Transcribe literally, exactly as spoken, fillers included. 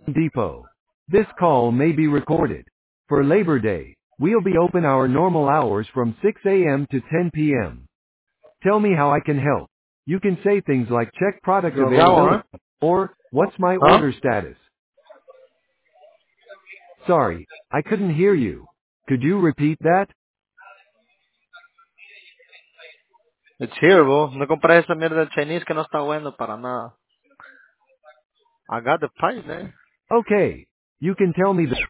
Depot. This call may be recorded. For Labor Day, we'll be open our normal hours from six a m to ten p m Tell me how I can help. You can say things like check product Yo, Gabo, availability ¿eh? or what's my Huh? order status. Sorry, I couldn't hear you. Could you repeat that? It's here, bro. No compres esa mierda de Chinese que no está bueno para nada. I got the price, eh? Okay. You can tell me the